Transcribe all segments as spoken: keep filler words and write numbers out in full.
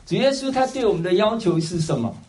主耶稣他对我们的要求是什么？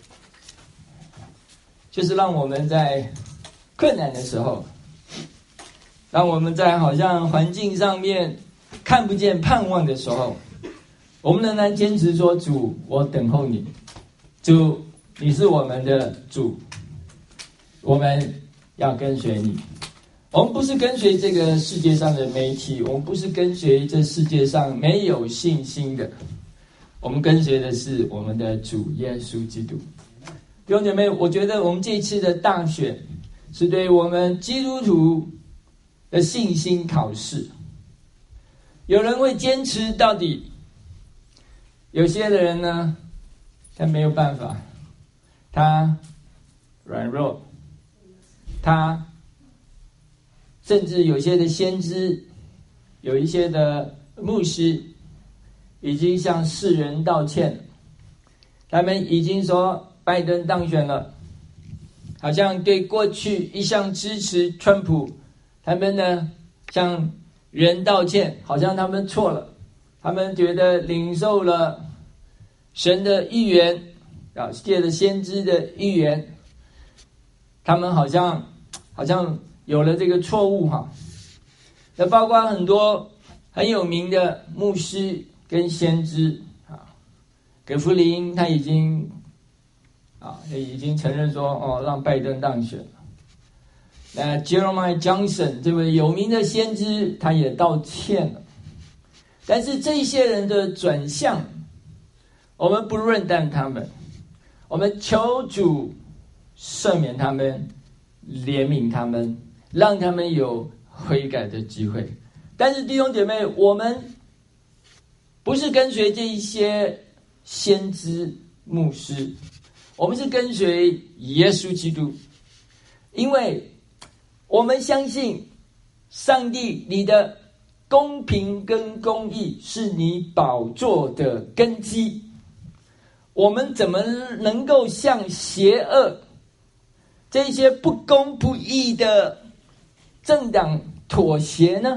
就是让我们在困难的时候，让我们在好像环境上面看不见盼望的时候，我们仍然坚持说，主，我等候你，主，你是我们的主，我们要跟随你。我们不是跟随这个世界上的媒体，我们不是跟随这世界上没有信心的，我们跟随的是我们的主耶稣基督。弟兄姐妹，我觉得我们这一次的大选是对我们基督徒的信心考试。有人会坚持到底，有些的人呢，他没有办法，他软弱，他甚至有些的先知，有一些的牧师已经向世人道歉了，他们已经说拜登当选了，好像对过去一向支持川普，他们呢向人道歉，好像他们错了，他们觉得领受了神的预言啊，借着先知的预言，他们好像好像有了这个错误哈。那包括很多很有名的牧师跟先知啊，葛弗林他已经啊已经承认说哦让拜登当选了。那 Jeremiah Johnson 这位有名的先知他也道歉了。但是这些人的转向，我们不论断他们，我们求主赦免他们，怜悯他们，让他们有悔改的机会。但是弟兄姐妹，我们不是跟随这一些先知牧师，我们是跟随耶稣基督，因为我们相信上帝你的公平跟公义是你宝座的根基，我们怎么能够向邪恶这些不公不义的政党妥协呢？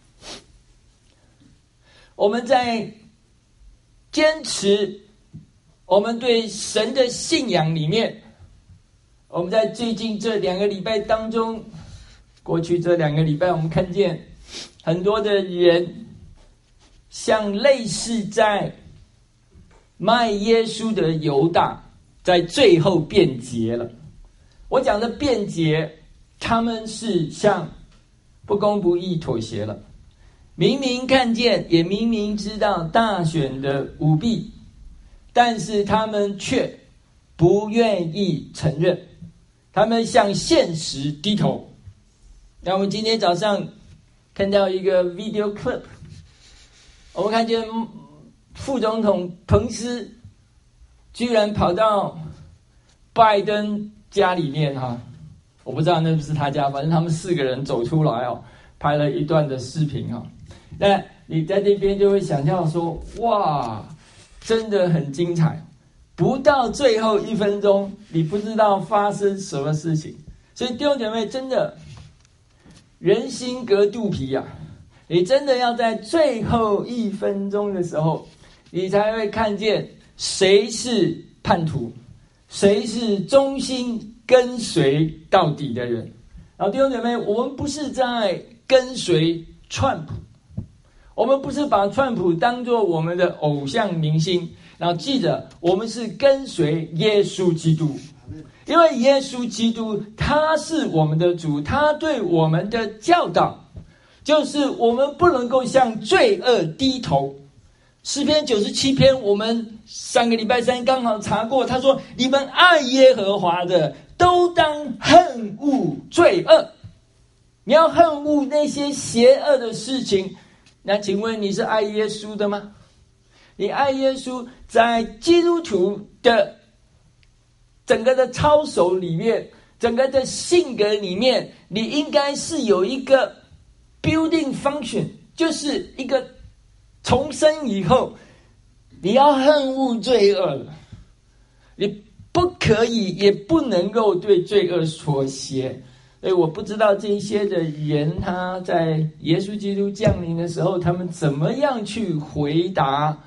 我们在坚持我们对神的信仰里面，我们在最近这两个礼拜当中，过去这两个礼拜我们看见很多的人像类似在卖耶稣的犹大，在最后变节了。我讲的变节，他们是向不公不义妥协了，明明看见也明明知道大选的舞弊，但是他们却不愿意承认，他们向现实低头。那我们今天早上看到一个 video clip， 我们看见副总统彭斯居然跑到拜登家里面哈，我不知道那不是他家，反正他们四个人走出来哦，拍了一段的视频哈。那你在这边就会想象说，哇，真的很精彩。不到最后一分钟，你不知道发生什么事情。所以弟兄姐妹，真的人心隔肚皮啊！你真的要在最后一分钟的时候，你才会看见谁是叛徒，谁是忠心跟随到底的人。然后弟兄姐妹，我们不是在跟随川普，我们不是把川普当作我们的偶像明星，然后记着我们是跟随耶稣基督，因为耶稣基督他是我们的主，他对我们的教导就是我们不能够向罪恶低头。诗篇九十七篇我们上个礼拜三刚好查过，他说你们爱耶和华的都当恨恶罪恶。你要恨恶那些邪恶的事情，那请问你是爱耶稣的吗？你爱耶稣，在基督徒的整个的操守里面，整个的性格里面，你应该是有一个 building function， 就是一个重生以后，你要恨恶罪恶了，你不可以也不能够对罪恶妥协。所以我不知道这些的人，他在耶稣基督降临的时候，他们怎么样去回答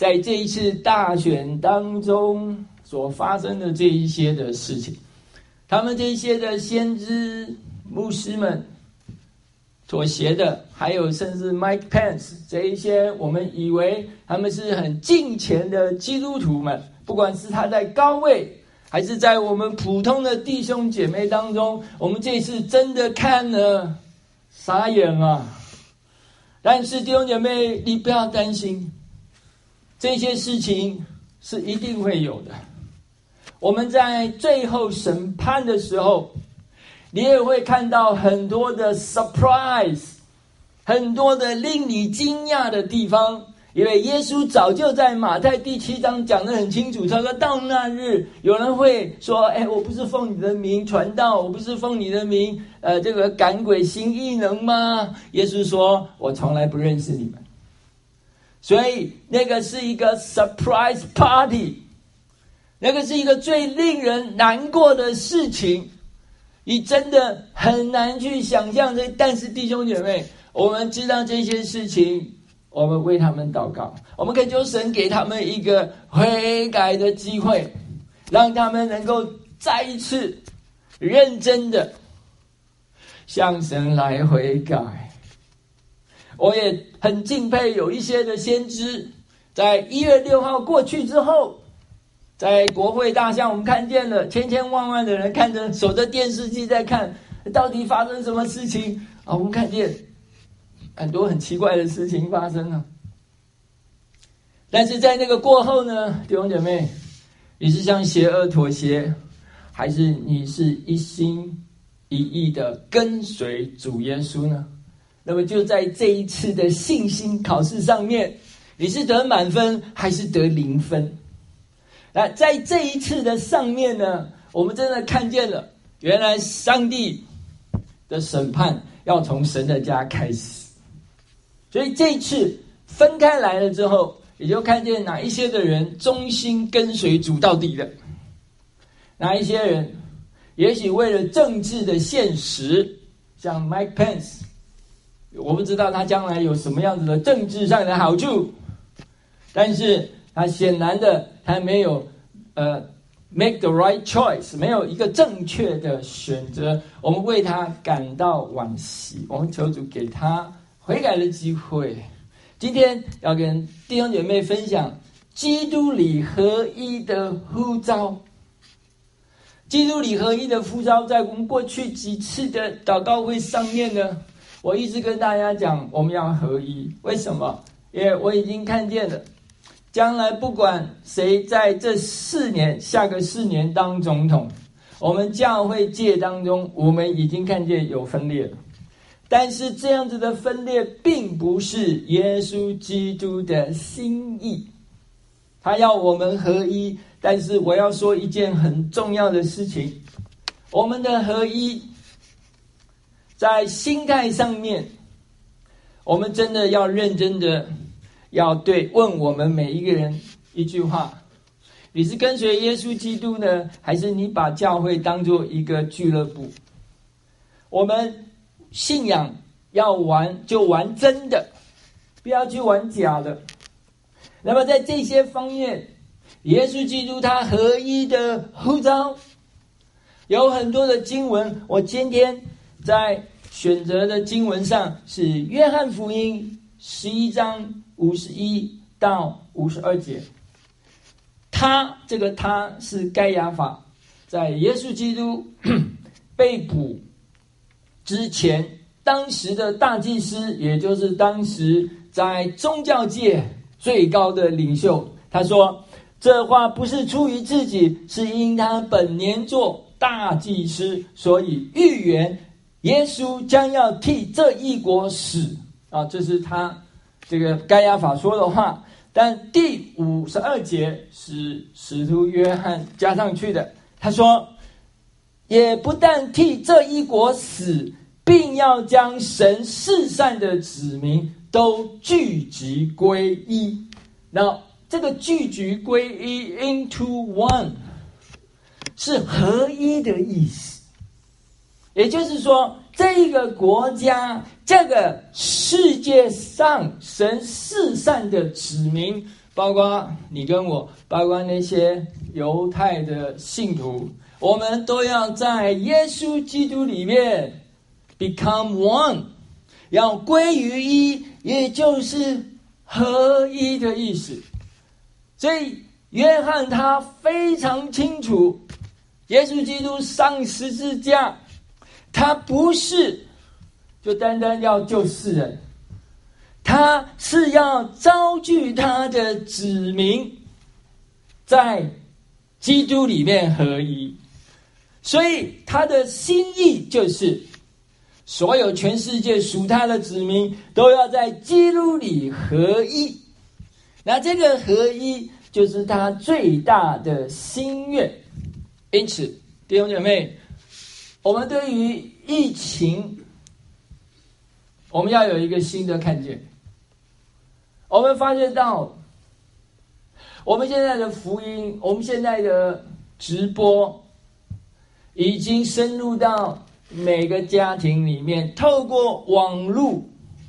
在这一次大选当中所发生的这一些的事情，他们这些的先知牧师们妥协的，还有甚至 Mike Pence 这一些我们以为他们是很敬虔的基督徒们，不管是他在高位还是在我们普通的弟兄姐妹当中，我们这次真的看了傻眼了。但是弟兄姐妹，你不要担心，这些事情是一定会有的。我们在最后审判的时候，你也会看到很多的 surprise， 很多的令你惊讶的地方。因为耶稣早就在马太第七章讲得很清楚，他说到那日有人会说，哎，我不是奉你的名传道，我不是奉你的名呃，这个赶鬼行异能吗？耶稣说，我从来不认识你们。所以那个是一个 surprise party， 那个是一个最令人难过的事情，你真的很难去想象。但是弟兄姐妹，我们知道这些事情，我们为他们祷告，我们恳求神给他们一个悔改的机会，让他们能够再一次认真的向神来悔改。我也很敬佩有一些的先知，在一月六号过去之后，在国会大厦我们看见了千千万万的人看着守着电视机在看到底发生什么事情啊，我们看见很多很奇怪的事情发生了。但是在那个过后呢，弟兄姐妹，你是向邪恶妥协，还是你是一心一意的跟随主耶稣呢？那么就在这一次的信心考试上面，你是得满分还是得零分？那在这一次的上面呢，我们真的看见了，原来上帝的审判要从神的家开始。所以这一次分开来了之后，也就看见哪一些的人忠心跟随主到底的，哪一些人也许为了政治的现实，像 Mike Pence， 我不知道他将来有什么样子的政治上的好处，但是他显然的他没有呃 make the right choice， 没有一个正确的选择，我们为他感到惋惜，我们求主给他悔改的机会。今天要跟弟兄姐妹分享基督里合一的呼召。基督里合一的呼召，在我们过去几次的祷告会上面呢，我一直跟大家讲我们要合一。为什么？因为我已经看见了，将来不管谁在这四年下个四年当总统，我们教会界当中我们已经看见有分裂了。但是这样子的分裂并不是耶稣基督的心意，他要我们合一。但是我要说一件很重要的事情，我们的合一在心态上面，我们真的要认真的要对问我们每一个人一句话：你是跟随耶稣基督呢，还是你把教会当作一个俱乐部？我们信仰要玩就玩真的，不要去玩假的。那么在这些方面，耶稣基督他合一的呼召有很多的经文，我今天在选择的经文上是约翰福音十一章五十一到五十二节。他这个他是该亚法，在耶稣基督被捕之前，当时的大祭司，也就是当时在宗教界最高的领袖，他说这话不是出于自己，是因他本年做大祭司，所以预言耶稣将要替这一国死啊，这是他这个该亚法说的话。但第五十二节是使徒约翰加上去的，他说也不但替这一国死，并要将神世上的子民都聚集归一。那这个聚集归一 into one 是合一的意思，也就是说这个国家，这个世界上神世上的子民包括你跟我，包括那些犹太的信徒，我们都要在耶稣基督里面 become one， 要归于一，也就是合一的意思。所以约翰他非常清楚，耶稣基督上十字架，他不是就单单要救世人，他是要招聚他的子民在基督里面合一。所以他的心意就是所有全世界属他的子民都要在基督里合一。那这个合一就是他最大的心愿。因此弟兄姐妹，我们对于疫情我们要有一个新的看见。我们发现到我们现在的福音，我们现在的直播已经深入到每个家庭里面，透过网络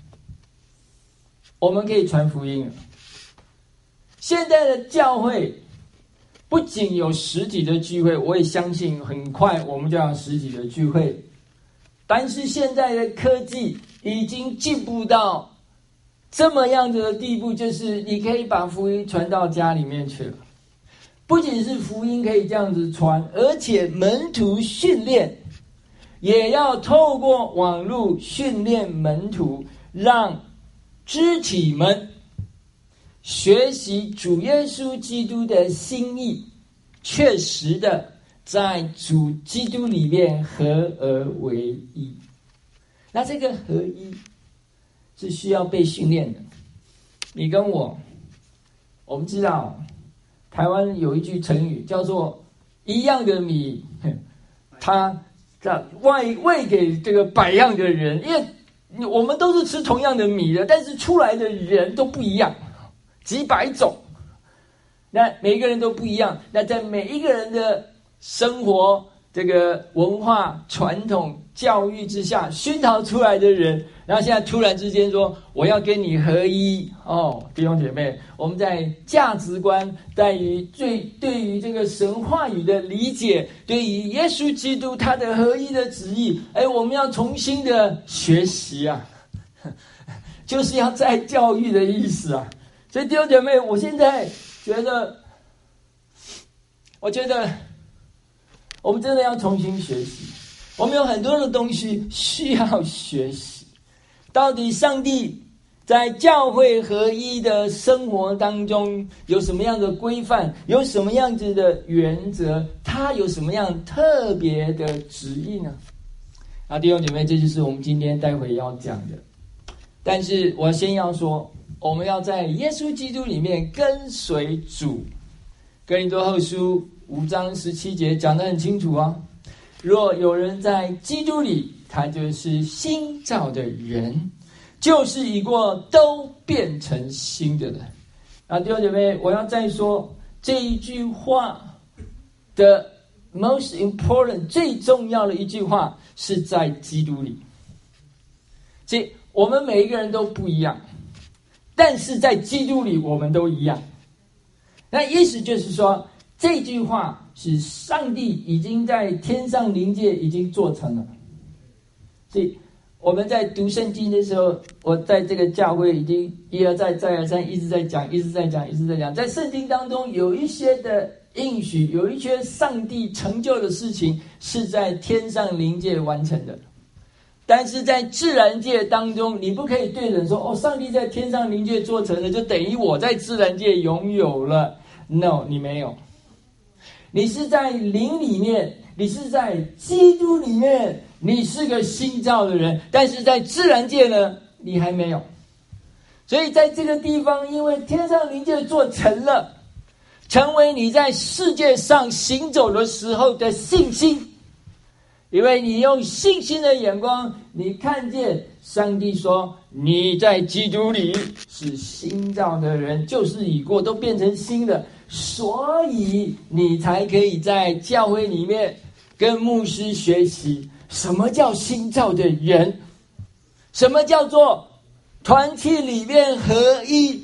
我们可以传福音了。现在的教会不仅有实体的聚会，我也相信很快我们就要实体的聚会，但是现在的科技已经进步到这么样子的地步，就是你可以把福音传到家里面去了。不仅是福音可以这样子传，而且门徒训练也要透过网络训练门徒，让肢体们学习主耶稣基督的心意，确实的在主基督里面合而为一。那这个合一是需要被训练的。你跟我，我们知道台湾有一句成语叫做一样的米，它喂喂给这个百样的人，因为我们都是吃同样的米的，但是出来的人都不一样，几百种，那每一个人都不一样。那在每一个人的生活这个文化传统教育之下熏陶出来的人，然后现在突然之间说我要跟你合一哦，弟兄姐妹，我们在价值观，在于最对于这个神话语的理解，对于耶稣基督他的合一的旨意，哎，我们要重新的学习啊，就是要再教育的意思啊。所以弟兄姐妹，我现在觉得，我觉得我们真的要重新学习。我们有很多的东西需要学习。到底上帝在教会合一的生活当中有什么样的规范，有什么样子的原则，他有什么样特别的旨意呢？啊，弟兄姐妹，这就是我们今天待会要讲的。但是我先要说，我们要在耶稣基督里面跟随主。哥林多后书五章十七节讲得很清楚啊，若有人在基督里，他就是新造的人，旧事已过，都变成新的人。啊，弟兄姐妹，我要再说这一句话的 most important 最重要的一句话是在基督里。所以我们每一个人都不一样，但是在基督里我们都一样。那意思就是说，这句话是上帝已经在天上灵界已经做成了。所以我们在读圣经的时候，我在这个教会已经一而再再而三一直在讲一直在讲一直在讲，在圣经当中有一些的应许，有一些上帝成就的事情是在天上灵界完成的。但是在自然界当中，你不可以对人说，哦，上帝在天上灵界做成了，就等于我在自然界拥有了。No， 你没有。你是在灵里面，你是在基督里面，你是个新造的人，但是在自然界呢，你还没有。所以在这个地方，因为天上灵界做成了，成为你在世界上行走的时候的信心。因为你用信心的眼光，你看见上帝说你在基督里是新造的人，旧事已过，都变成新的，所以你才可以在教会里面跟牧师学习什么叫新造的人，什么叫做团体里面合一，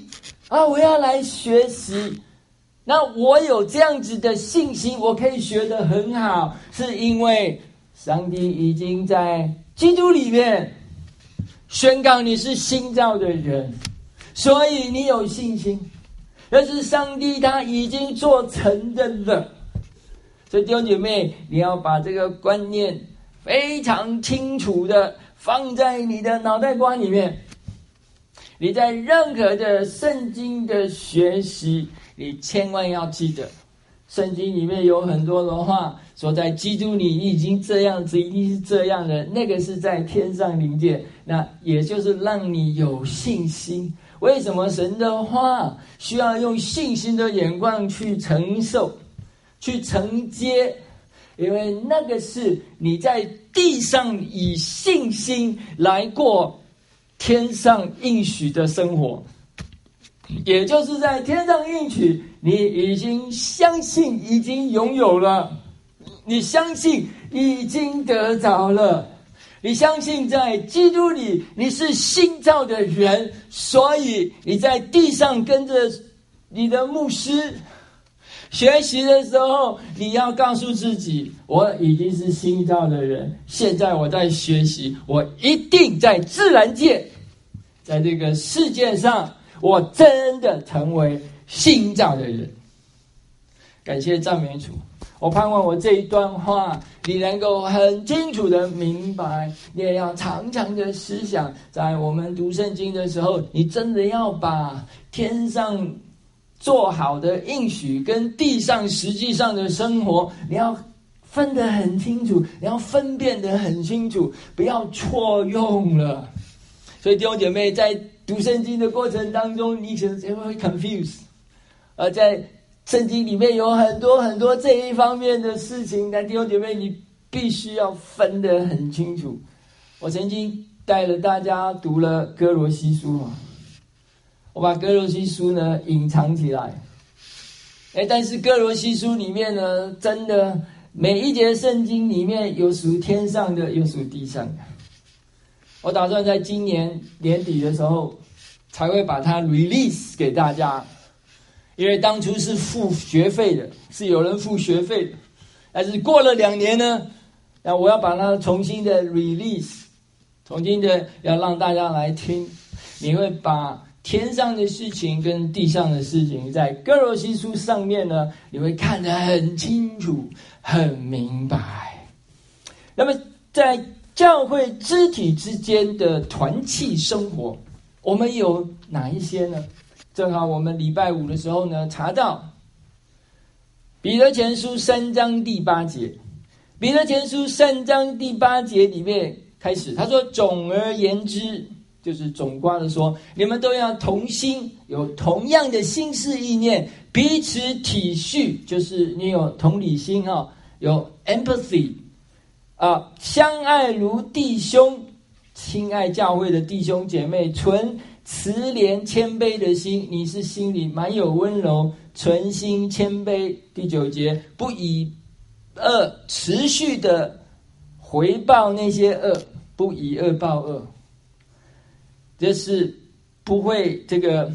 啊，我要来学习。那我有这样子的信心，我可以学得很好，是因为上帝已经在基督里面宣告你是新造的人，所以你有信心。但是上帝他已经做成的了。所以弟兄姐妹，你要把这个观念非常清楚的放在你的脑袋瓜里面。你在任何的圣经的学习，你千万要记得，圣经里面有很多的话说，在基督里已经这样子，一定是这样的，那个是在天上临界，那也就是让你有信心。为什么神的话需要用信心的眼光去承受，去承接？因为那个是你在地上以信心来过天上应许的生活，也就是在天上应许，你已经相信已经拥有了，你相信已经得着了，你相信在基督里你是新造的人，所以你在地上跟着你的牧师学习的时候，你要告诉自己，我已经是新造的人，现在我在学习，我一定在自然界，在这个世界上，我真的成为新造的人。感谢赞美主。我盼望我这一段话你能够很清楚的明白，你也要常常的思想，在我们读圣经的时候，你真的要把天上做好的应许跟地上实际上的生活，你要分得很清楚，你要分辨得很清楚，不要错用了。所以弟兄姐妹，在读圣经的过程当中，你可能会 confuse， 而在圣经里面有很多很多这一方面的事情，但弟兄姐妹，你必须要分得很清楚。我曾经带了大家读了哥罗西书嘛，我把哥罗西书呢隐藏起来，哎，但是哥罗西书里面呢，真的每一节圣经里面有属天上的，有属地上的。我打算在今年年底的时候才会把它 release 给大家，因为当初是付学费的，是有人付学费的，但是过了两年呢，那我要把它重新的 release， 重新的要让大家来听。你会把天上的事情跟地上的事情在哥罗西书上面呢，你会看得很清楚很明白。那么在教会肢体之间的团契生活，我们有哪一些呢？正好我们礼拜五的时候呢，查到彼得前书三章第八节，彼得前书三章第八节里面开始，他说：总而言之，就是总括的说，你们都要同心，有同样的心思意念，彼此体恤，就是你有同理心啊，有 empathy 啊，相爱如弟兄，亲爱教会的弟兄姐妹，存慈怜谦卑的心，你是心里满有温柔，存心谦卑。第九节，不以恶持续的回报那些恶，不以恶报恶，这是不会这个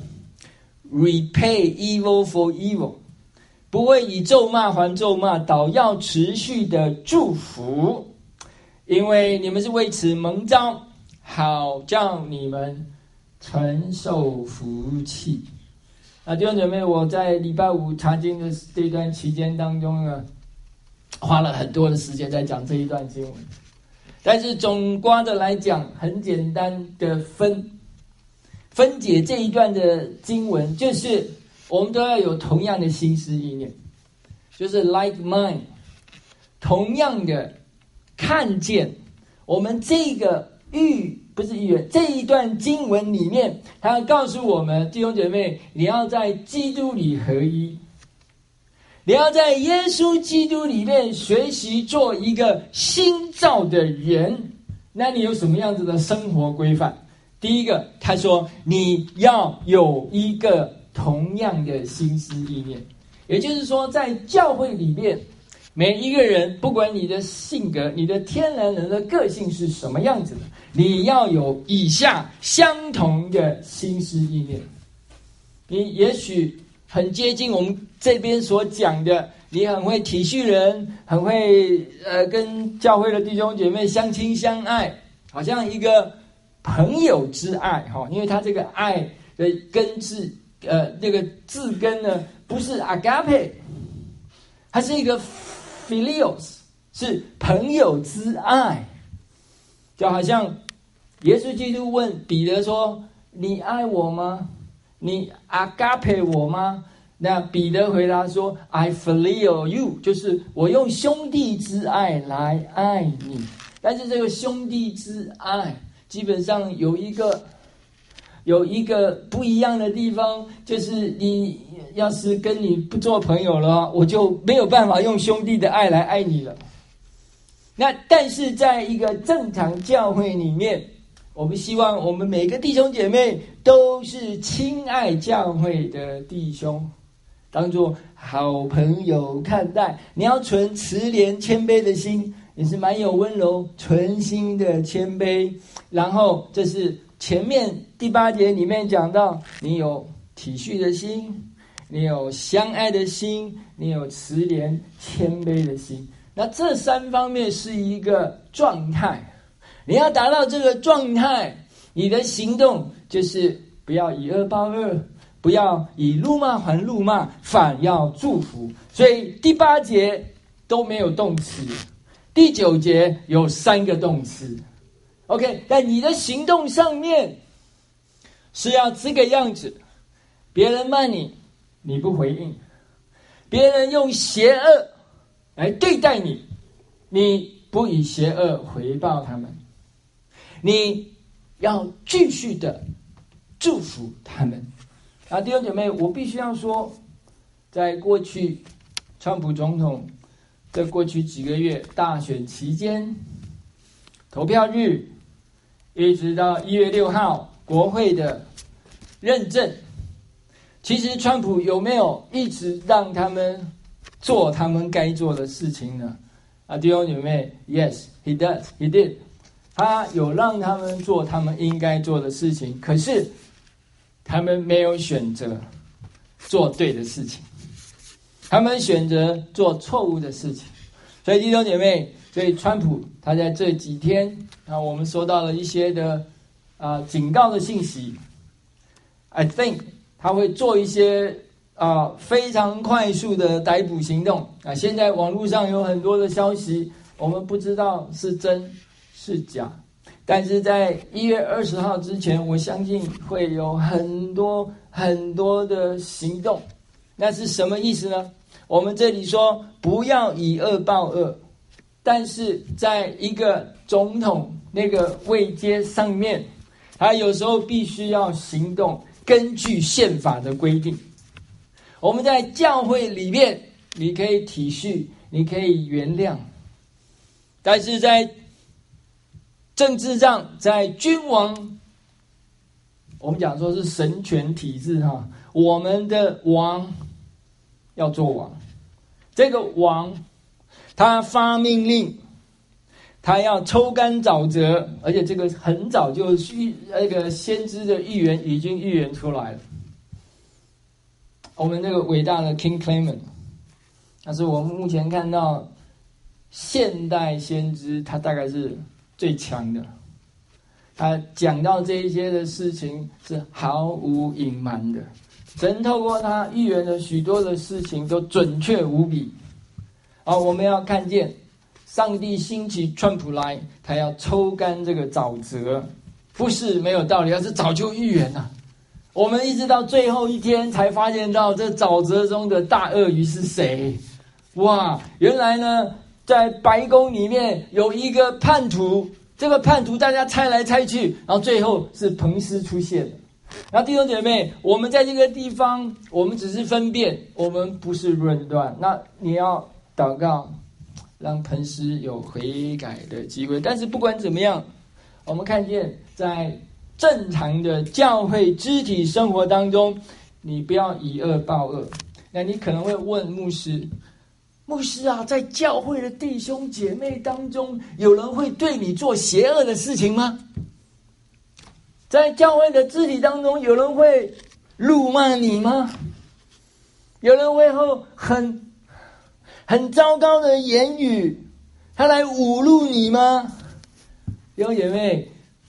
repay evil for evil， 不会以咒骂还咒骂，倒要持续的祝福，因为你们是为此蒙召，好叫你们承受福气。啊，弟兄姐妹，我在礼拜五查经的这段期间当中呢，花了很多的时间在讲这一段经文，但是总括的来讲，很简单的分分解这一段的经文，就是我们都要有同样的心思意念，就是 like mind， 同样的看见我们这个预不是预言，这一段经文里面，他告诉我们弟兄姐妹，你要在基督里合一，你要在耶稣基督里面学习做一个新造的人。那你有什么样子的生活规范？第一个，他说你要有一个同样的心思意念，也就是说，在教会里面，每一个人，不管你的性格，你的天然人的个性是什么样子的，你要有以下相同的心思意念。 你也许很接近我们这边所讲的，你很会体恤人，很会呃跟教会的弟兄姐妹相亲相爱，好像一个朋友之爱哈，因为他这个爱的根字呃这个字根呢不是 agape， 它是一个 philios， 是朋友之爱，就好像耶稣基督问彼得说：“你爱我吗？你 agape 我吗？”那彼得回答说 I phileo you， 就是我用兄弟之爱来爱你。但是这个兄弟之爱基本上有一个有一个不一样的地方，就是你要是跟你不做朋友了，我就没有办法用兄弟的爱来爱你了。那但是在一个正常教会里面，我们希望我们每个弟兄姐妹都是亲爱教会的弟兄，当作好朋友看待。你要存慈怜谦卑的心，也是蛮有温柔存心的谦卑。然后这是前面第八节里面讲到，你有体恤的心，你有相爱的心，你有慈怜谦卑的心。那这三方面是一个状态，你要达到这个状态，你的行动就是不要以恶报恶，不要以辱骂还辱骂，反要祝福。所以第八节都没有动词，第九节有三个动词。OK， 但你的行动上面是要这个样子，别人骂你，你不回应；别人用邪恶来对待你，你不以邪恶回报他们，你要继续的祝福他们。啊，弟兄姐妹，我必须要说，在过去川普总统在过去几个月大选期间，投票日一直到一月六号国会的认证，其实川普有没有一直让他们做他们该做的事情呢？啊，弟兄姐妹 ，Yes, he does, he did。他有让他们做他们应该做的事情，可是他们没有选择做对的事情，他们选择做错误的事情。所以弟兄姐妹，所以川普他在这几天啊，我们收到了一些的啊警告的信息。I think 他会做一些啊非常快速的逮捕行动啊。现在网络上有很多的消息，我们不知道是真是假，但是在一月二十号之前，我相信会有很多很多的行动。那是什么意思呢？我们这里说不要以恶报恶，但是在一个总统那个位阶上面，他有时候必须要行动，根据宪法的规定。我们在教会里面，你可以体恤，你可以原谅，但是在政治上，在君王，我们讲说是神权体制哈，我们的王要做王，这个王他发命令，他要抽干沼泽，而且这个很早就预那个先知的预言已经预言出来了。我们那个伟大的 King Clement， 那是我们目前看到现代先知，他大概是最强的。他讲到这一些的事情是毫无隐瞒的，神透过他预言的许多的事情都准确无比。好，我们要看见上帝兴起川普来，他要抽干这个沼泽，不是没有道理，而是早就预言了。我们一直到最后一天才发现到这沼泽中的大鳄鱼是谁。哇，原来呢，在白宫里面有一个叛徒，这个叛徒大家猜来猜去，然后最后是彭斯出现了。然后弟兄姐妹，我们在这个地方，我们只是分辨，我们不是论断。那你要祷告，让彭斯有悔改的机会。但是不管怎么样，我们看见在正常的教会肢体生活当中，你不要以恶报恶。那你可能会问牧师，牧师啊，在教会的弟兄姐妹当中，有人会对你做邪恶的事情吗？在教会的肢体当中，有人会辱骂你吗？有人会用很很糟糕的言语，他来侮辱你吗？弟兄姐妹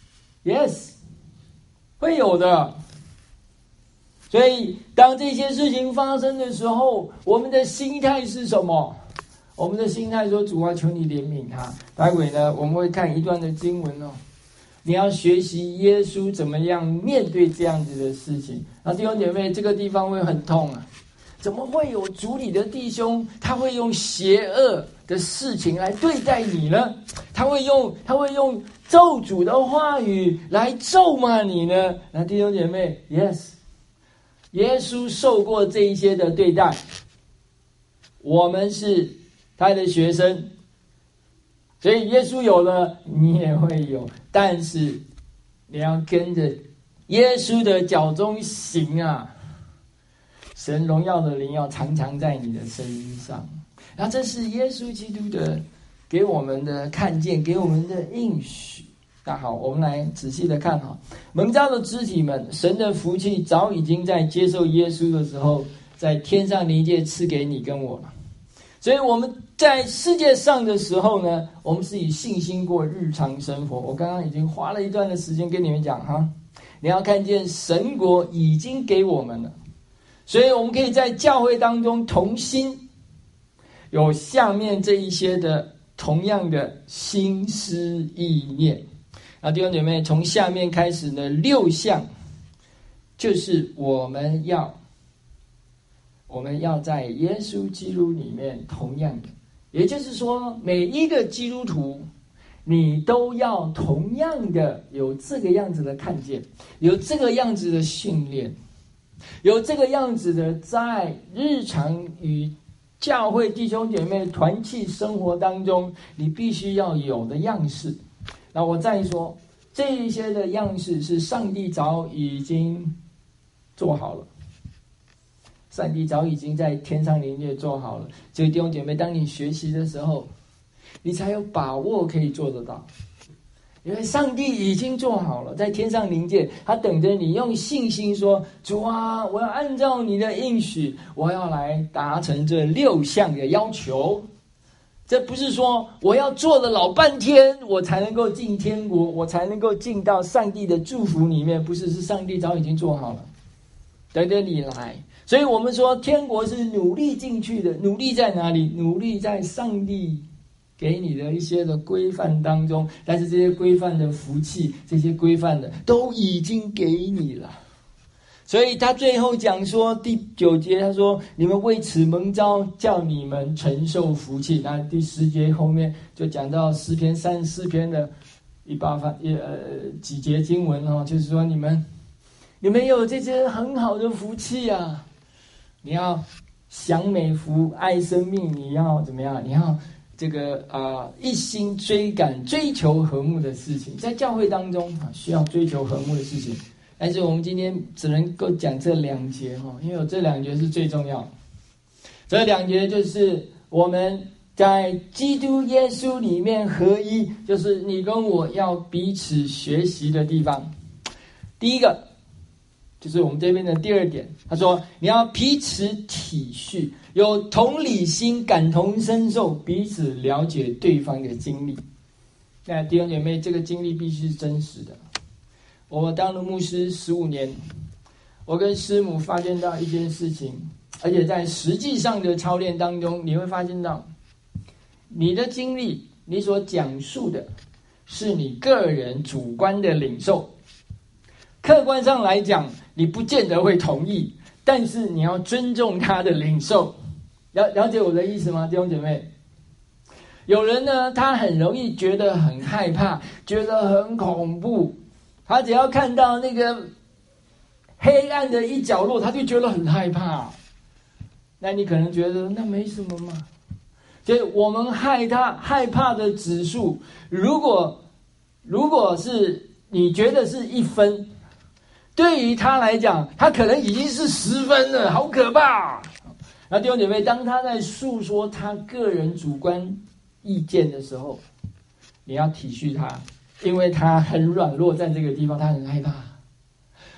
，yes， 会有的。所以，当这些事情发生的时候，我们的心态是什么？我们的心态说：“主啊，求你怜悯他。”待会呢，我们会看一段的经文哦。你要学习耶稣怎么样面对这样子的事情。啊，弟兄姐妹，这个地方会很痛啊！怎么会有主里的弟兄，他会用邪恶的事情来对待你呢？他会用他会用咒诅的话语来咒骂你呢？那弟兄姐妹 ，yes。耶稣受过这一些的对待，我们是他的学生，所以耶稣有了，你也会有，但是你要跟着耶稣的脚中行啊！神荣耀的灵要常常在你的身上，然后这是耶稣基督的给我们的看见，给我们的应许。那好，我们来仔细的看哈，蒙召的肢体们，神的福气早已经在接受耶稣的时候，在天上灵界赐给你跟我了。所以我们在世界上的时候呢，我们是以信心过日常生活。我刚刚已经花了一段的时间跟你们讲哈，你要看见神国已经给我们了，所以我们可以在教会当中同心，有下面这一些的同样的心思意念。啊，弟兄姐妹，从下面开始呢，六项就是我们要，我们要在耶稣基督里面同样的，也就是说，每一个基督徒，你都要同样的有这个样子的看见，有这个样子的训练，有这个样子的在日常与教会弟兄姐妹团契生活当中，你必须要有的样式。那我再说，这一些的样式是上帝早已经做好了，上帝早已经在天上灵界做好了。所以弟兄姐妹，当你学习的时候，你才有把握可以做得到，因为上帝已经做好了，在天上灵界，他等着你用信心说：主啊，我要按照你的应许，我要来达成这六项的要求。这不是说我要做了老半天，我才能够进天国，我才能够进到上帝的祝福里面。不是，是上帝早已经做好了，等着你来。所以我们说，天国是努力进去的。努力在哪里？努力在上帝给你的一些的规范当中。但是这些规范的福气，这些规范的都已经给你了。所以他最后讲说，第九节他说：你们为此蒙召，叫你们承受福气。那第十节后面就讲到诗篇三十四篇的一八番呃几节经文哦，就是说你们你们有这些很好的福气啊，你要享美福，爱生命，你要怎么样？你要这个啊、呃、一心追赶追求和睦的事情，在教会当中啊需要追求和睦的事情。但是我们今天只能够讲这两节哈，因为有这两节是最重要的。这两节就是我们在基督耶稣里面合一，就是你跟我要彼此学习的地方。第一个就是我们这边的第二点，他说你要彼此体恤，有同理心，感同身受，彼此了解对方的经历。那弟兄姐妹，这个经历必须是真实的。我当了牧师十五年，我跟师母发现到一件事情，而且在实际上的操练当中，你会发现到你的经历，你所讲述的是你个人主观的领受，客观上来讲，你不见得会同意，但是你要尊重他的领受。了了解我的意思吗，弟兄姐妹？有人呢，他很容易觉得很害怕，觉得很恐怖。他只要看到那个黑暗的一角落，他就觉得很害怕。那你可能觉得那没什么嘛。所以我们害他害怕的指数，如果如果是你觉得是一分，对于他来讲，他可能已经是十分了，好可怕。然后弟兄姐妹，当他在诉说他个人主观意见的时候，你要体恤他。因为他很软弱，在这个地方他很害怕。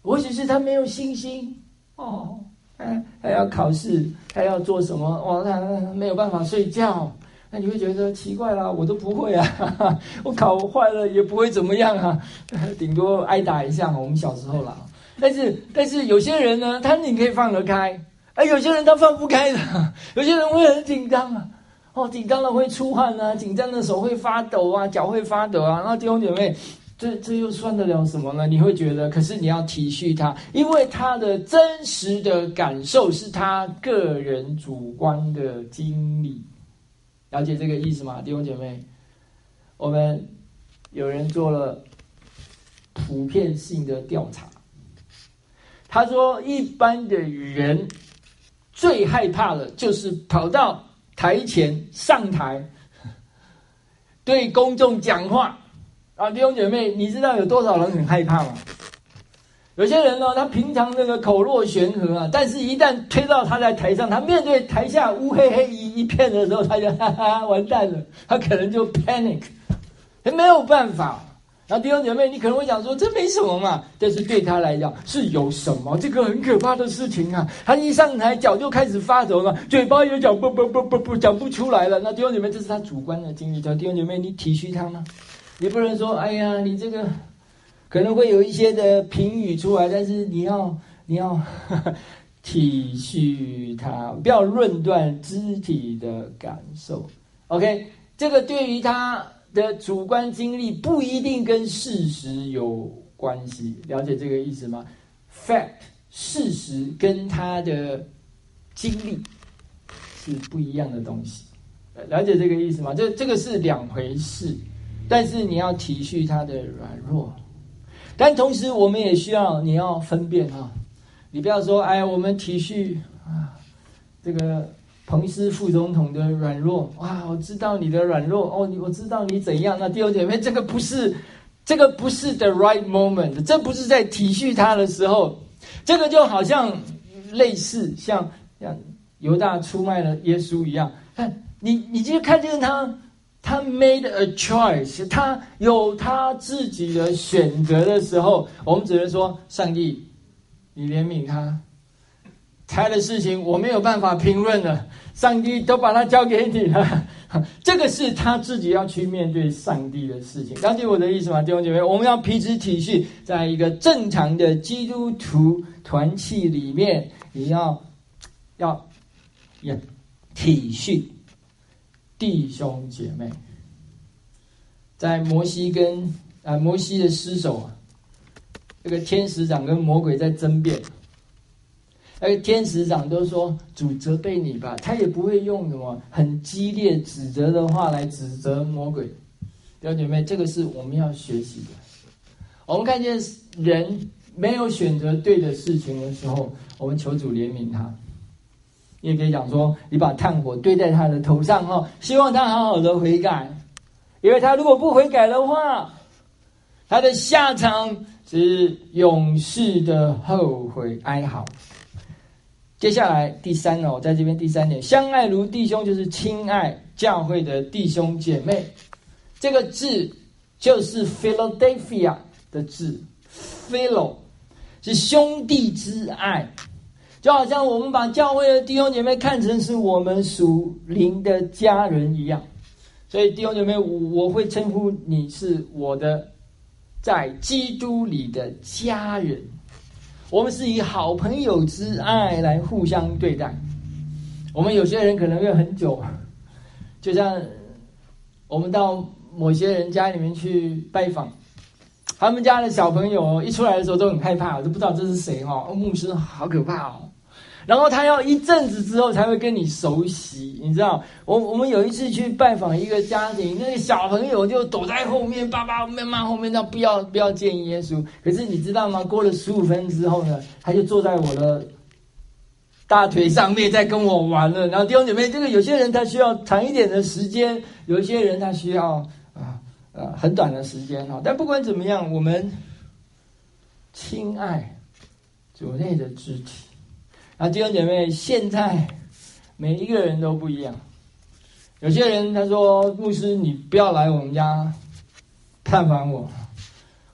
或许是他没有信心哦，他他要考试，他要做什么？哇，他没有办法睡觉。那你会觉得奇怪啦，我都不会啊，哈哈，我考坏了也不会怎么样啊，顶多挨打一下。我们小时候啦，但是但是有些人呢，他你可以放得开，哎，有些人他放不开的，有些人会很紧张啊，哦，紧张了会出汗啊，紧张的手会发抖啊，脚会发抖啊。然后弟兄姐妹，这这又算得了什么呢？你会觉得，可是你要体恤他，因为他的真实的感受是他个人主观的经历。了解这个意思吗，弟兄姐妹？我们有人做了普遍性的调查，他说一般的人最害怕的就是跑到台前上台对公众讲话啊！弟兄姐妹，你知道有多少人很害怕吗？有些人呢，他平常那个口若悬河啊，但是一旦推到他在台上，他面对台下乌黑黑一一片的时候，他就哈哈完蛋了，他可能就 panic， 没有办法。然后弟兄姐妹，你可能会讲说这没什么嘛，但是对他来讲是有什么，这个很可怕的事情啊！他一上台脚就开始发抖了，嘴巴也讲不不不不不讲不出来了。那弟兄姐妹，这是他主观的经历，叫弟兄姐妹，你体恤他吗？你不能说哎呀，你这个。可能会有一些的评语出来，但是你要你要呵呵体恤他，不要论断肢体的感受。OK， 这个对于他的主观经历不一定跟事实有关系，了解这个意思吗 ？Fact 事实跟他的经历是不一样的东西，了解这个意思吗？这这个是两回事，但是你要体恤他的软弱。但同时，我们也需要你要分辨哈，你不要说哎，我们体恤啊，这个彭斯副总统的软弱哇，我知道你的软弱哦，我知道你怎样。那弟兄姐妹，这个不是，这个不是 the right moment， 这不是在体恤他的时候，这个就好像类似像像犹大出卖了耶稣一样，看你你就看见他。他 made a choice， 他有他自己的选择的时候，我们只能说上帝，你怜悯他，他的事情我没有办法评论了，上帝都把他交给你了，这个是他自己要去面对上帝的事情。了解我的意思吗，弟兄姐妹？我们要彼此体恤，在一个正常的基督徒团契里面，你要要要体恤弟兄姐妹。在摩西跟啊摩西的尸首啊，这个天使长跟魔鬼在争辩，那个天使长都说主责备你吧，他也不会用什么很激烈指责的话来指责魔鬼。弟兄姐妹，这个是我们要学习的。我们看见人没有选择对的事情的时候，我们求主怜悯他。你也可以讲说，你把炭火堆在他的头上哦，希望他好好的悔改，因为他如果不悔改的话，他的下场是永世的后悔哀嚎。接下来第三呢，我在这边第三点，相爱如弟兄就是亲爱教会的弟兄姐妹。这个字就是 Philadelphia 的字 ，Philo 是兄弟之爱。就好像我们把教会的弟兄姐妹看成是我们属灵的家人一样，所以弟兄姐妹，我会称呼你是我的在基督里的家人。我们是以好朋友之爱来互相对待。我们有些人可能会很久，就像我们到某些人家里面去拜访，他们家的小朋友一出来的时候都很害怕，我都不知道这是谁哦，牧师好可怕哦。然后他要一阵子之后才会跟你熟悉，你知道？我我们有一次去拜访一个家庭，那个小朋友就躲在后面，爸爸妈妈后面，那不要不要见耶稣。可是你知道吗？过了十五分之后呢，他就坐在我的大腿上面在跟我玩了。然后弟兄姐妹，这个有些人他需要长一点的时间，有一些人他需要啊呃很短的时间哈。但不管怎么样，我们亲爱主内的肢体。啊，弟兄姐妹，现在每一个人都不一样。有些人他说：“牧师，你不要来我们家探访我。”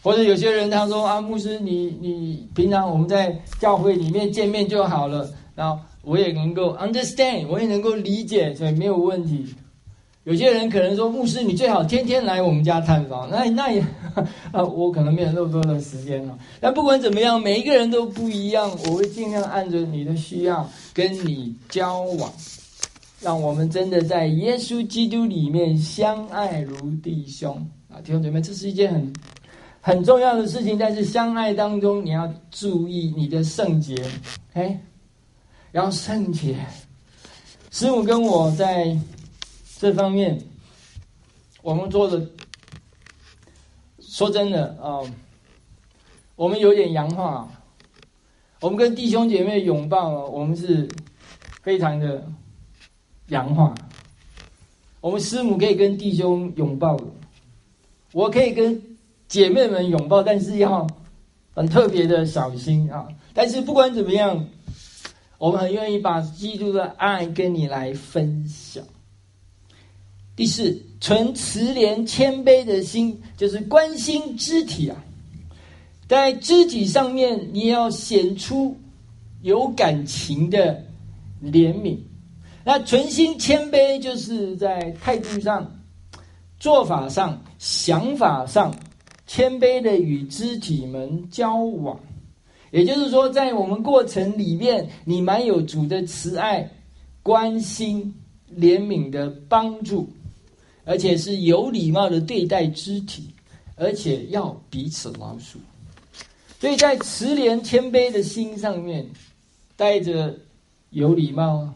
或者有些人他说啊，牧师你你平常我们在教会里面见面就好了，然后我也能够 understand， 我也能够理解，所以没有问题。有些人可能说，牧师你最好天天来我们家探访，那那也啊，我可能没有那么多的时间了。但不管怎么样，每一个人都不一样，我会尽量按着你的需要跟你交往，让我们真的在耶稣基督里面相爱如弟兄啊！弟兄姐妹，这是一件很很重要的事情。但是相爱当中，你要注意你的圣洁，哎，要圣洁。师母跟我在这方面，我们做的，说真的啊、呃，我们有点洋化。我们跟弟兄姐妹拥抱，我们是非常的洋化。我们师母可以跟弟兄拥抱的，我可以跟姐妹们拥抱，但是要很特别的小心啊。但是不管怎么样，我们很愿意把基督的爱跟你来分享。第四，存慈怜谦卑的心，就是关心肢体啊。在肢体上面，你要显出有感情的怜悯。那存心谦卑，就是在态度上、做法上、想法上，谦卑的与肢体们交往。也就是说，在我们过程里面，你满有主的慈爱、关心、怜悯的帮助。而且是有礼貌的对待肢体，而且要彼此饶恕。所以在慈怜谦卑的心上面，带着有礼貌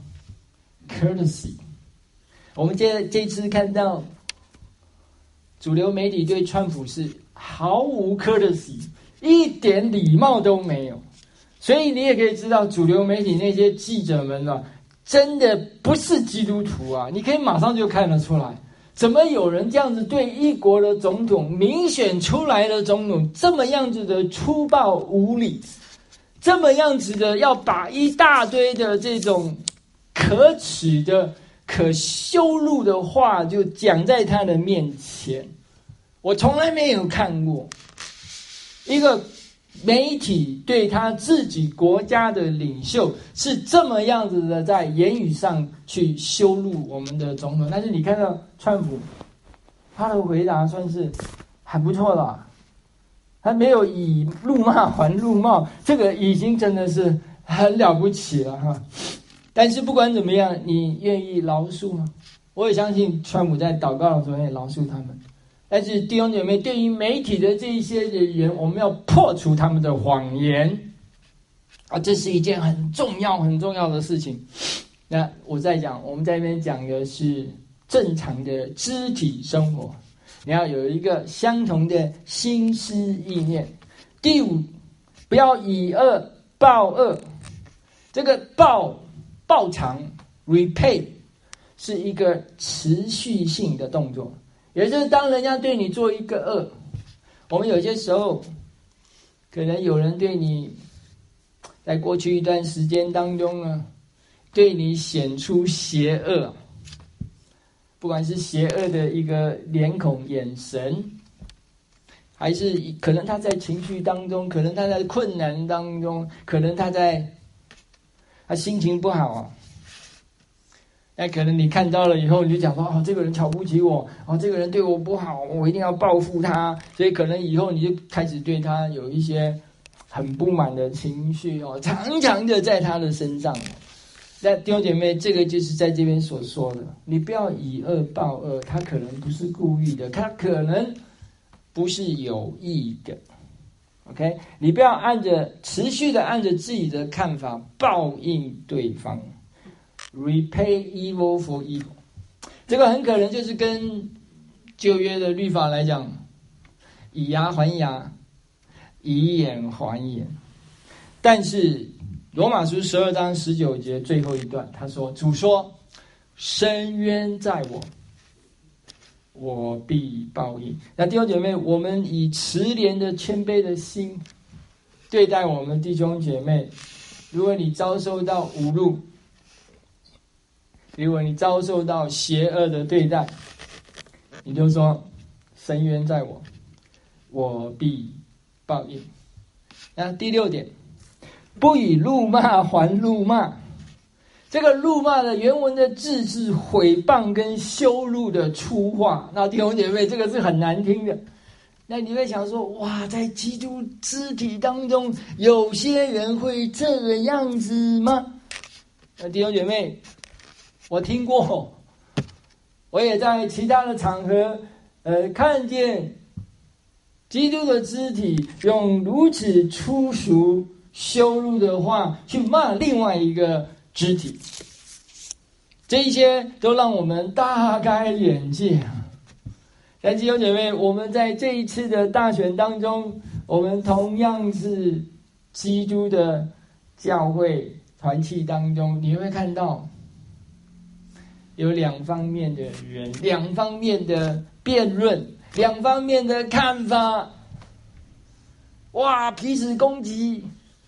courtesy。我们这这次看到主流媒体对川普是毫无 courtesy， 一点礼貌都没有。所以你也可以知道，主流媒体那些记者们啊，真的不是基督徒啊！你可以马上就看得出来。怎么有人这样子对一国的总统，民选出来的总统，这么样子的粗暴无礼，这么样子的要把一大堆的这种可耻的、可羞辱的话就讲在他的面前？我从来没有看过一个媒体对他自己国家的领袖是这么样子的在言语上去羞辱我们的总统。但是你看到川普，他的回答算是还不错了，他没有以辱骂还辱骂，这个已经真的是很了不起了哈。但是不管怎么样，你愿意饶恕吗？我也相信川普在祷告的时候也饶恕他们。但是弟兄姐妹，对于媒体的这一些人，我们要破除他们的谎言啊，这是一件很重要很重要的事情。那我在讲，我们在这边讲的是正常的肢体生活，你要有一个相同的心思意念。第五，不要以恶报恶。这个报报偿 repay 是一个持续性的动作。也就是当人家对你做一个恶，我们有些时候可能有人对你在过去一段时间当中呢，对你显出邪恶，不管是邪恶的一个脸孔眼神，还是可能他在情绪当中，可能他在困难当中，可能他在他心情不好啊，那可能你看到了以后，你就讲说哦，这个人瞧不起我，哦，这个人对我不好，我一定要报复他。所以可能以后你就开始对他有一些很不满的情绪哦，常常的在他的身上。那弟兄姐妹，这个就是在这边所说的，你不要以恶报恶，他可能不是故意的，他可能不是有意的。OK， 你不要按着持续的按着自己的看法报应对方。Repay evil for evil， 这个很可能就是跟旧约的律法来讲，以牙还牙，以眼还眼。但是罗马书十二章十九节最后一段，他说：“主说，深渊在我，我必报应。”那弟兄姐妹，我们以慈怜的谦卑的心对待我们弟兄姐妹。如果你遭受到侮辱，如果你遭受到邪恶的对待，你就说深渊在我，我必报应。那第六点，不以辱骂还辱骂。这个辱骂的原文的字是毁谤跟羞辱的粗话。那弟兄姐妹，这个是很难听的。那你会想说，哇，在基督肢体当中，有些人会这个样子吗？那弟兄姐妹，我听过，我也在其他的场合，呃，看见基督的肢体用如此粗俗、羞辱的话去骂另外一个肢体，这一些都让我们大开眼界啊！但弟兄姐妹，我们在这一次的大选当中，我们同样是基督的教会团契当中，你会看到有两方面的人，两方面的辩论，两方面的看法，哇，彼此攻击。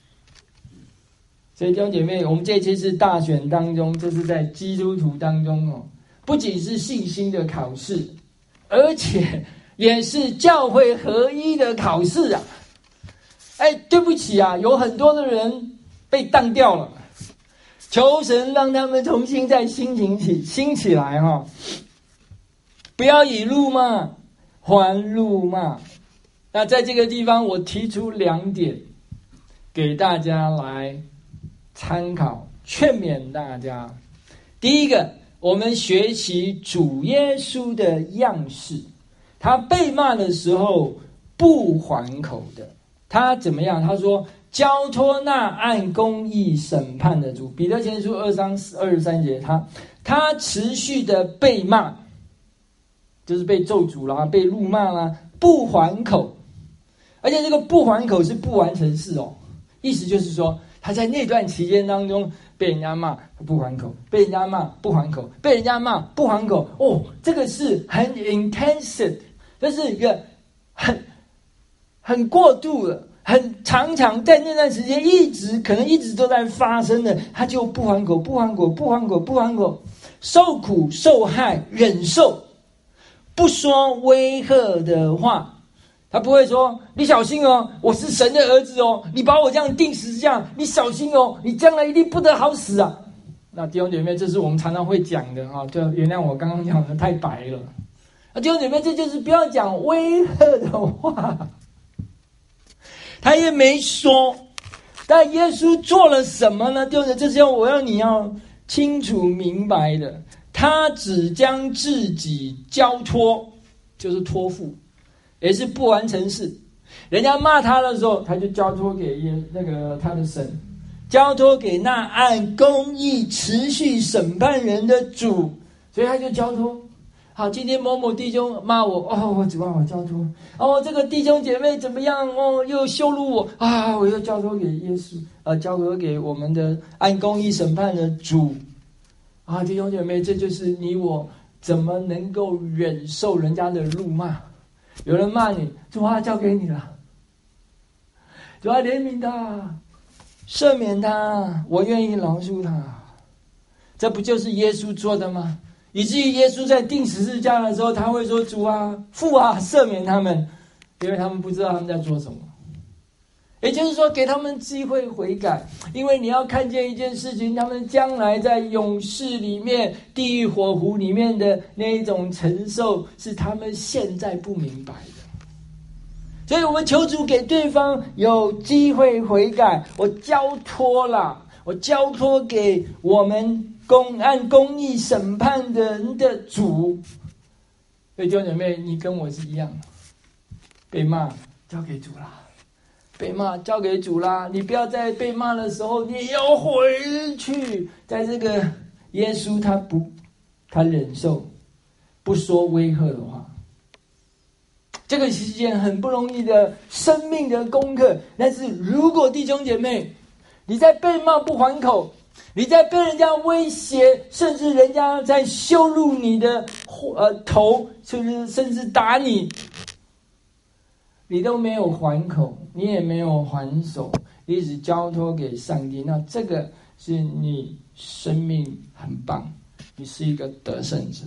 所以弟兄姐妹，我们这次是大选当中，这是在基督徒当中哦，不仅是信心的考试，而且也是教会合一的考试啊！哎，对不起啊，有很多的人被当掉了，求神让他们重新再兴起起兴起来哈、哦！不要以辱骂还辱骂。那在这个地方，我提出两点给大家来参考，劝勉大家。第一个，我们学习主耶稣的样式，他被骂的时候不还口的。他怎么样？他说交托那按公义审判的主。彼得前书二章二十三节，他他持续的被骂，就是被咒诅啦，被辱骂啦，不还口。而且这个不还口是不完成式哦，意思就是说他在那段期间当中被人家骂不还口，被人家骂不还口，被人家骂不还口。哦，这个是很 intense， 这是一个很很过度的，很常常在那段时间一直可能一直都在发生的，他就不还口，不还口，不还口，不还口，受苦受害忍受，不说威吓的话。他不会说你小心哦，我是神的儿子哦，你把我这样钉十字架，你小心哦，你将来一定不得好死啊。那弟兄姐妹，这是我们常常会讲的哈，就原谅我刚刚讲的太白了。啊，弟兄姐妹，这就是不要讲威吓的话。他也没说，但耶稣做了什么呢？弟兄姐妹，这是要我要你要清楚明白的。他只将自己交托，就是托付。也是不完成式，人家骂他的时候，他就交托给那个他的神，交托给那按公义持续审判人的主，所以他就交托。好，今天某某弟兄骂我，哦，我只帮我交托。哦，这个弟兄姐妹怎么样？哦，又羞辱我啊，我又交托给耶稣，呃，交托给我们的按公义审判的主。啊，弟兄姐妹，这就是你我怎么能够忍受人家的辱骂？有人骂你，主啊，交给你了，主啊，怜悯他，赦免他，我愿意饶恕他。这不就是耶稣做的吗？以至于耶稣在钉十字架的时候，他会说，主啊，父啊，赦免他们，因为他们不知道他们在做什么。也就是说，给他们机会悔改，因为你要看见一件事情，他们将来在永世里面、地狱火湖里面的那一种承受，是他们现在不明白的。所以我们求主给对方有机会悔改。我交托了，我交托给我们公按公义审判的人的主。所以弟兄姐妹，你跟我是一样的，被骂交给主了。被骂交给主啦，你不要在被骂的时候，你也要回去。在这个耶稣他不，他忍受，不说威吓的话。这个是一件很不容易的生命的功课。但是如果弟兄姐妹，你在被骂不还口，你在被人家威胁，甚至人家在羞辱你的呃头，甚至甚至打你，你都没有还口，你也没有还手，你只交托给上帝，那这个是你生命很棒，你是一个得胜者。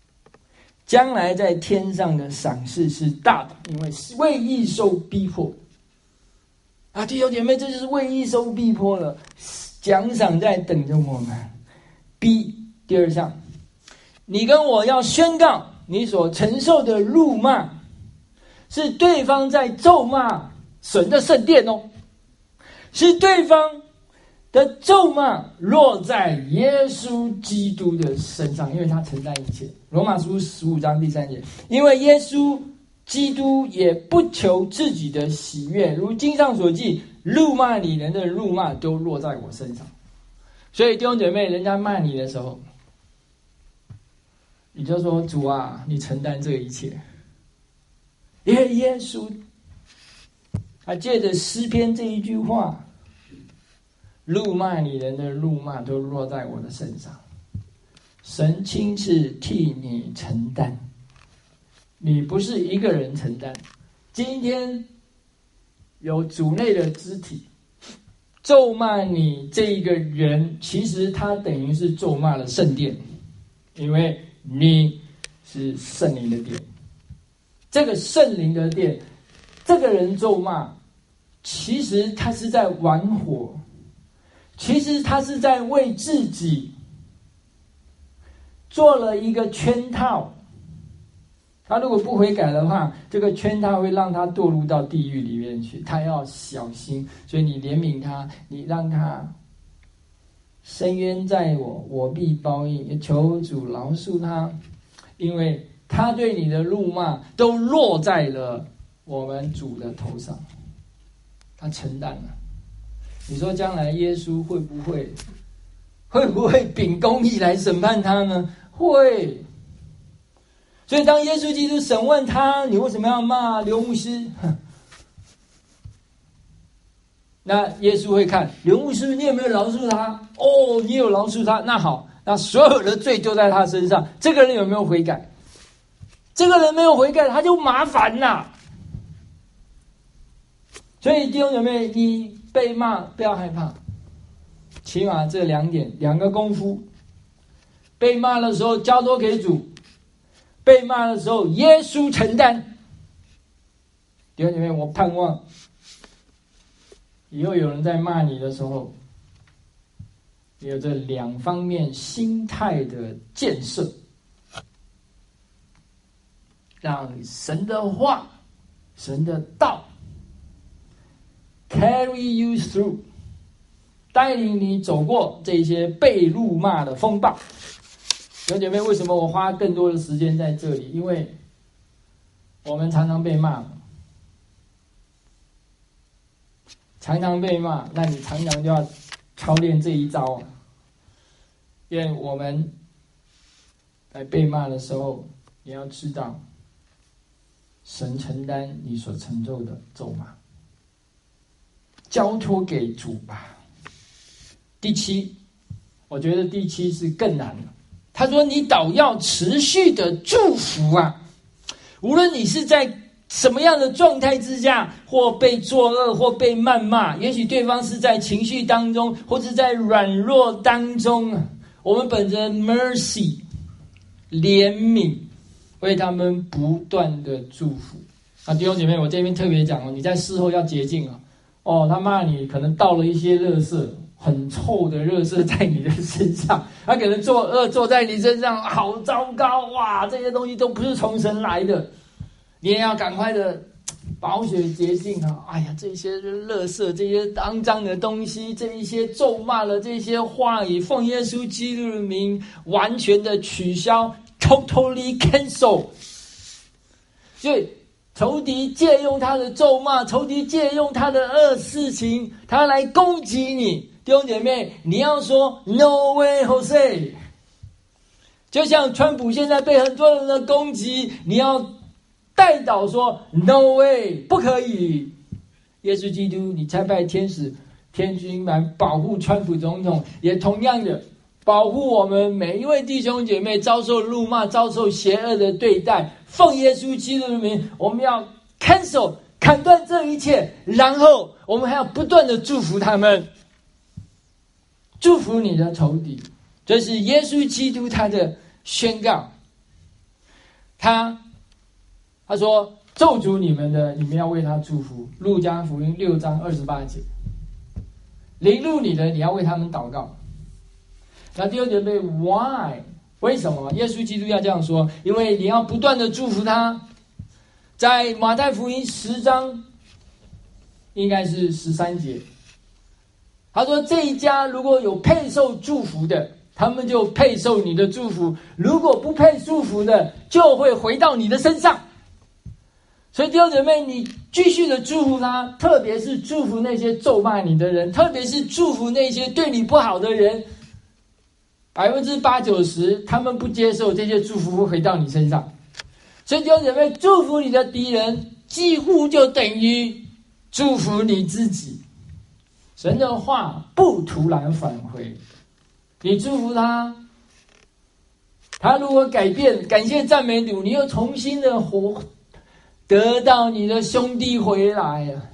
将来在天上的赏赐是大的，因为为义受逼迫， 啊，弟兄姐妹，这就是为义受逼迫了，奖赏在等着我们。B 第二项，你跟我要宣告你所承受的辱骂，是对方在咒骂神的圣殿哦，是对方的咒骂落在耶稣基督的身上，因为他承担一切。罗马书十五章第三节，因为耶稣基督也不求自己的喜悦，如经上所记，辱骂你人的辱骂都落在我身上。所以弟兄姐妹，人家骂你的时候，你就说主啊，你承担这一切。因为耶稣他借着诗篇这一句话，辱骂你人的辱骂都落在我的身上，神亲自替你承担，你不是一个人承担。今天有主内的肢体咒骂你这一个人，其实他等于是咒骂了圣殿，因为你是圣灵的殿。这个圣灵的殿，这个人咒骂，其实他是在玩火，其实他是在为自己做了一个圈套。他如果不悔改的话，这个圈套会让他堕入到地狱里面去，他要小心。所以你怜悯他，你让他伸冤在我，我必报应，求主饶恕他，因为他对你的辱骂都落在了我们主的头上，他承担了。你说将来耶稣会不会会不会秉公义来审判他呢？会。所以当耶稣基督审问他，你为什么要骂刘牧师？那耶稣会看刘牧师，你有没有饶恕他？哦，你有饶恕他，那好，那所有的罪就在他身上。这个人有没有悔改？这个人没有悔改，他就麻烦了。所以弟兄姐妹，你被骂不要害怕，起码这两点，两个功夫。被骂的时候交托给主，被骂的时候耶稣承担。弟兄姐妹，我盼望以后有人在骂你的时候，你有这两方面心态的建设，让神的话、神的道 carry you through， 带领你走过这些被辱骂的风暴。弟兄姐妹，为什么我花更多的时间在这里？因为我们常常被骂，常常被骂，那你常常就要操练这一招啊。因为我们在被骂的时候，你要知道神承担你所承受的咒骂，交托给主吧。第七，我觉得第七是更难的。他说你倒要持续的祝福啊，无论你是在什么样的状态之下，或被作恶，或被谩骂，也许对方是在情绪当中，或者在软弱当中，我们本着 mercy 怜悯，为他们不断的祝福。啊，弟兄姐妹，我这边特别讲哦，你在事后要洁净啊。哦，他骂你可能倒了一些垃圾，很臭的垃圾在你的身上，他可能作恶坐在你身上，好糟糕哇！这些东西都不是从神来的，你也要赶快的保血洁净啊！哎呀，这些垃圾，这些肮脏的东西，这一些咒骂的这些话语，奉耶稣基督的名，完全的取消 ，totally cancel。所以仇敌借用他的咒骂，仇敌借用他的恶事情，他来攻击你。弟兄姐妹，你要说 No way Jose， 就像川普现在被很多人的攻击，你要代祷说 No way， 不可以。耶稣基督，你差派天使天军来保护川普总统，也同样的保护我们每一位弟兄姐妹遭受辱骂，遭受邪恶的对待。奉耶稣基督的名，我们要 cancel 砍断这一切，然后我们还要不断的祝福他们，祝福你的仇敌。这是耶稣基督他的宣告。他他说咒诅你们的，你们要为他祝福。路加福音六章二十八节。凌辱你的，你要为他们祷告。那第二节被 why 为什么耶稣基督要这样说？因为你要不断的祝福他。在马太福音十章应该是十三节，他说这一家如果有配受祝福的，他们就配受你的祝福；如果不配祝福的，就会回到你的身上。所以弟兄姐妹，你继续的祝福他，特别是祝福那些咒骂你的人，特别是祝福那些对你不好的人，百分之八九十他们不接受，这些祝福会回到你身上。所以弟兄姐妹，祝福你的敌人几乎就等于祝福你自己。神的话不突然返回，你祝福他，他如果改变，感谢赞美主，你又重新的活，得到你的兄弟回来啊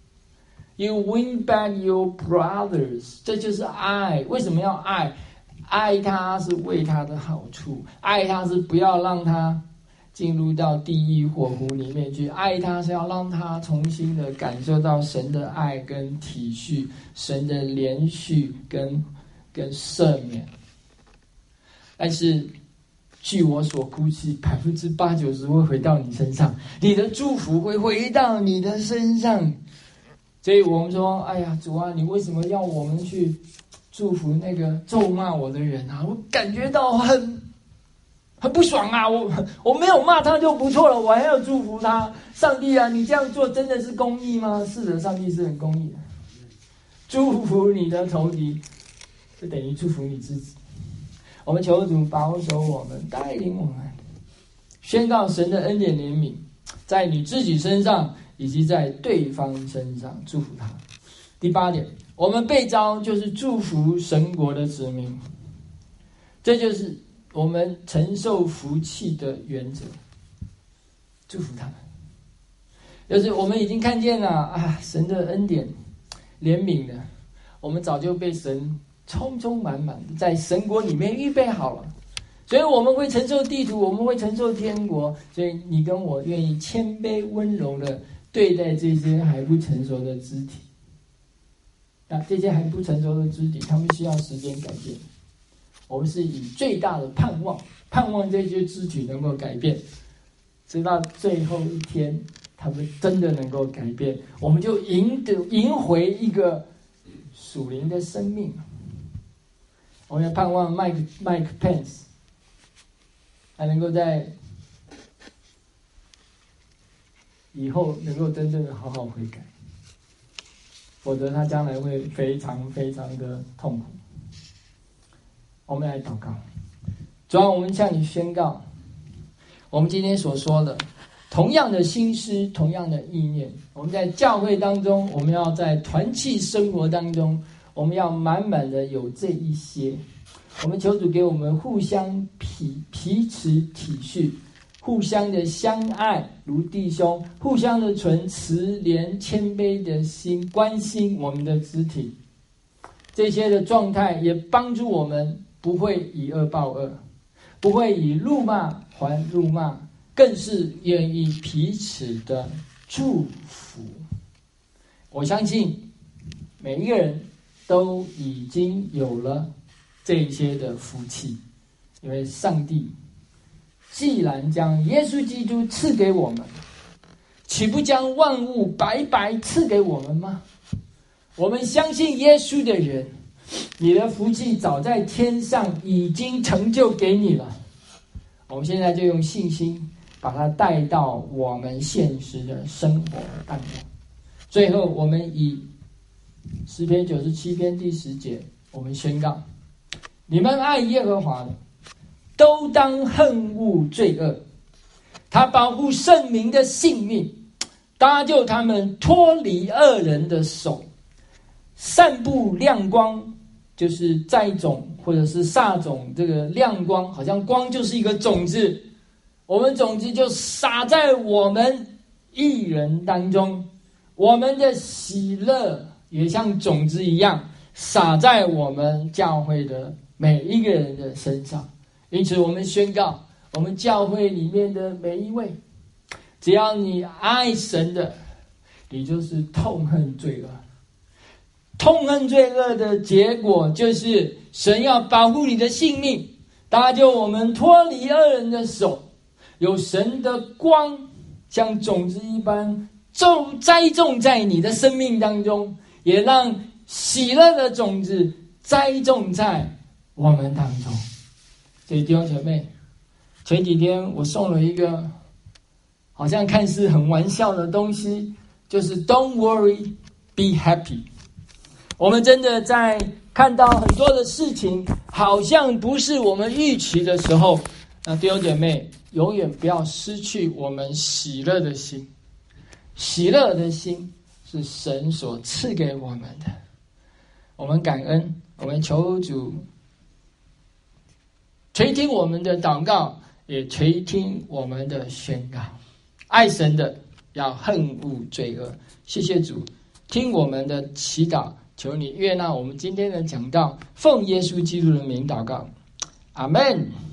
！You win back your brothers， 这就是爱。为什么要爱？爱他是为他的好处，爱他是不要让他进入到地狱火湖里面去，爱他是要让他重新的感受到神的爱跟体恤，神的连续跟跟赦免。但是据我所估计，百分之八九十会回到你身上，你的祝福会回到你的身上。所以我们说，哎呀，主啊，你为什么要我们去祝福那个咒骂我的人啊？我感觉到很很不爽啊！我我没有骂他就不错了，我还要祝福他。上帝啊，你这样做真的是公义吗？是的，上帝是很公义的。祝福你的仇敌，就等于祝福你自己。我们求主保守我们，带领我们，宣告神的恩典怜悯，在你自己身上以及在对方身上，祝福他。第八点，我们被召就是祝福神国的子民，这就是我们承受福气的原则，祝福他们。就是我们已经看见了啊，神的恩典怜悯的，我们早就被神充充满满的在神国里面预备好了，所以我们会承受地土，我们会承受天国。所以你跟我愿意谦卑温柔的对待这些还不成熟的肢体。那这些还不成熟的肢体，他们需要时间改变。我们是以最大的盼望，盼望这些肢体能够改变，直到最后一天，他们真的能够改变，我们就赢得赢回一个属灵的生命。我们盼望 Mike Mike Pence 还能够在以后能够真正的好好悔改，否则他将来会非常非常的痛苦。我们来祷告。主啊，我们向你宣告，我们今天所说的同样的心思，同样的意念，我们在教会当中，我们要在团契生活当中，我们要满满的有这一些。我们求主给我们互相彼彼此体恤，互相的相爱如弟兄，互相的存慈怜谦卑的心，关心我们的肢体。这些的状态也帮助我们不会以恶报恶，不会以辱骂还辱骂，更是愿意彼此的祝福。我相信每一个人都已经有了这些的福气，因为上帝既然将耶稣基督赐给我们，岂不将万物白白赐给我们吗？我们相信耶稣的人，你的福气早在天上已经成就给你了。我们现在就用信心把它带到我们现实的生活当中。最后，我们以诗篇九十七篇第十节，我们宣告：你们爱耶和华的，都当恨恶罪恶。他保护圣民的性命，搭救他们脱离恶人的手，散布亮光，就是栽种或者是撒种。这个亮光，好像光就是一个种子，我们种子就撒在我们义人当中，我们的喜乐也像种子一样撒在我们教会的每一个人的身上。因此我们宣告，我们教会里面的每一位只要你爱神的，你就是痛恨罪恶。痛恨罪恶的结果就是神要保护你的性命，搭救我们脱离恶人的手，有神的光像种子一般种栽种在你的生命当中，也让喜乐的种子栽种在我们当中。所以弟兄姐妹，前几天我送了一个好像看似很玩笑的东西，就是 Don't worry, be happy。 我们真的在看到很多的事情好像不是我们预期的时候，那弟兄姐妹永远不要失去我们喜乐的心。喜乐的心是神所赐给我们的，我们感恩，我们求主垂听我们的祷告，也垂听我们的宣告。爱神的要恨恶罪恶。谢谢主，听我们的祈祷，求你悦纳我们今天的讲道，奉耶稣基督的名祷告，阿们。